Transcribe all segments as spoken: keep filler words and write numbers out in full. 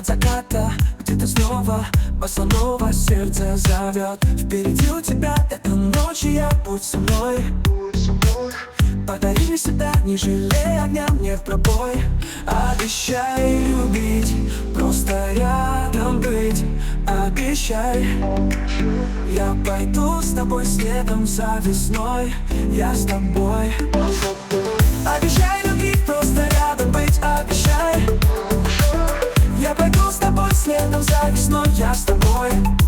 от заката, где ты снова, босонова, сердце зовет. Впереди у тебя эта ночь, и я будь со мной. Подари мне себя, не жалей огня мне в пробой. Обещай любить, просто рядом быть. Обещай, я пойду с тобой следом за весной. Я с тобой. Обещай любить, просто рядом быть. Обещай, я пойду с тобой следом за весной. Я с тобой.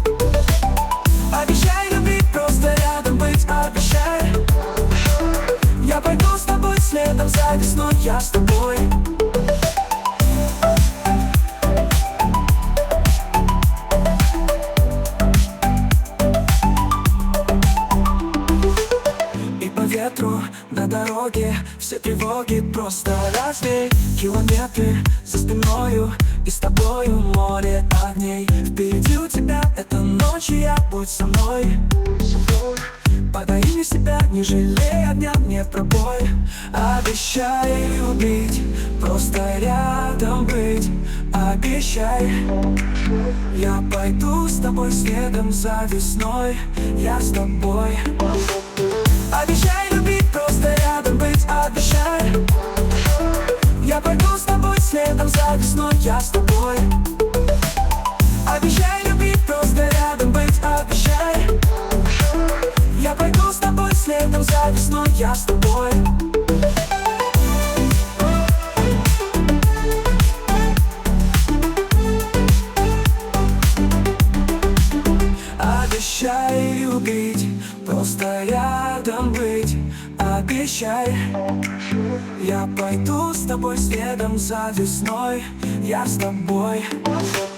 Обещай любить, просто рядом быть. Обещай, я пойду с тобой следом за весной. Я с тобой. И по ветру на дороге все тревоги просто развей. Километры за спиною, и с тобою море огней. Впереди у тебя эта ночь, и я будь со мной. Подари мне себя, не жалей огня мне в пробой. Обещай любить, просто рядом быть. Обещай, я пойду с тобой следом за весной. Я с тобой. Обещай любить, просто рядом быть. Обещай, я пойду с тобой следом за весной. Я с тобой. Обещай любить, просто рядом быть. Обещай, я пойду с тобой следом за весной. Я с тобой. Обещай любить, просто рядом быть. Обещай, я пойду с тобой следом за весной. Я с тобой.